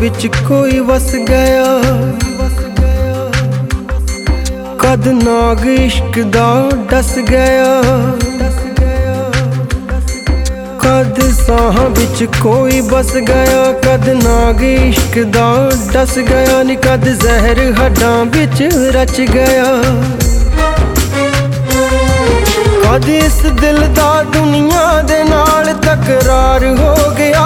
विच कोई वस गया। कद नाग इश्क दा डस गया। कद साह विच कोई बस गया। कद नाग इश्क दा डस गया नी कद जहर हड्डां विच रच गया। कद इस दिल दा दुनिया दे नाल तकरार हो गया।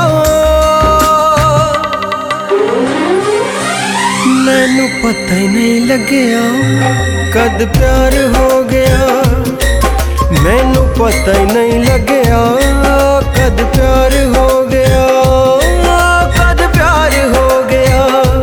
मैनू पता ही नहीं लगया कद प्यार हो गया। मैनू पता ही नहीं लगया कद प्यार हो गया। कद प्यार हो गया।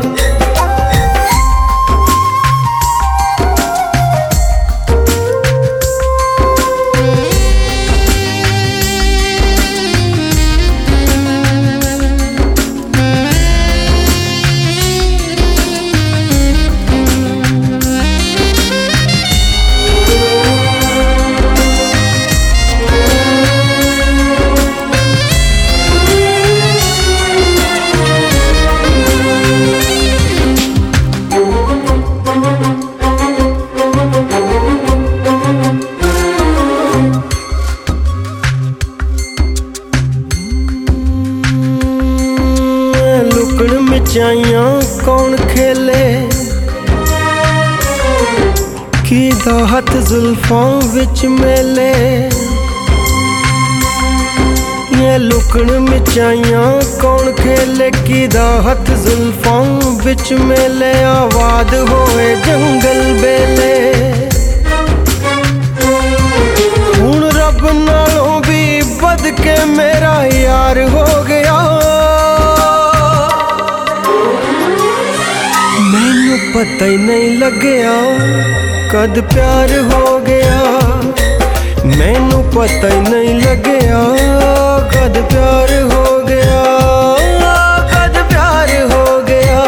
मिर्चाइयां कौन खेले की दाहत जुल्फों विच मेले। ये लुकन मिर्चाइयां कौन खेले की दाहत जुल्फों विच मेले। आबाद होए जंगल बेले हुण रब नालों भी बद के मेरा यार हो गया। पता ही नहीं लगया कद प्यार हो गया। मैनू पता ही नहीं लगया कद प्यार हो गया। कद प्यार हो गया।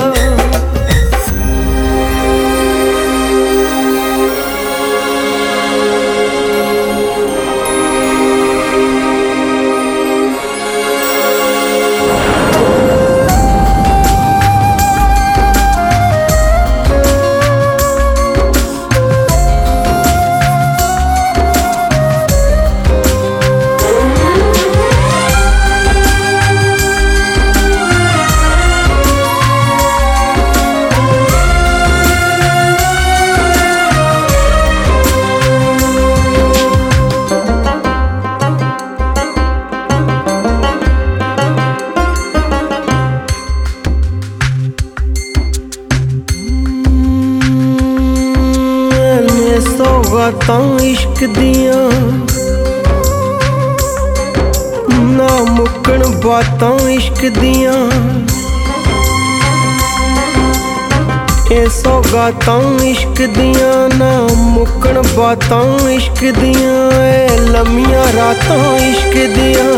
सौगातां इश्क दियां ना मुक्कण बातां इश्क दियां। ए सौगातां इश्क दियां ना मुक्कण बातां इश्क दियां। ए लम्मियां रातां इश्क दियां।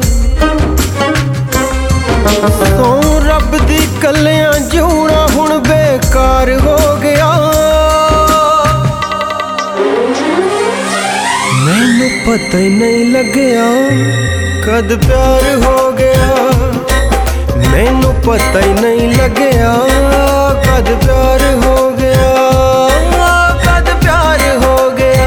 सौ रब दी कलियां जूना हुण बेकार हो गया। मैनू पता ही नहीं लगया कद प्यार हो गया। मैनू पता ही नहीं लगया कद प्यार हो गया। कद प्यार हो गया।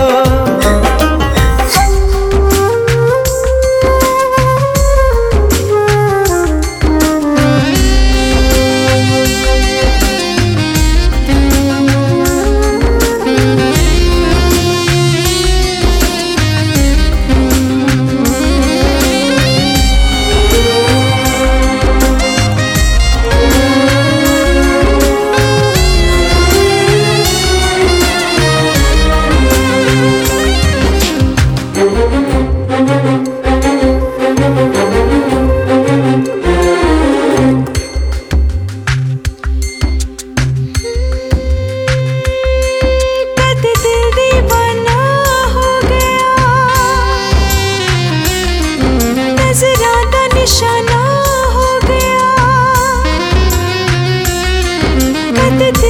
निशाना हो गया।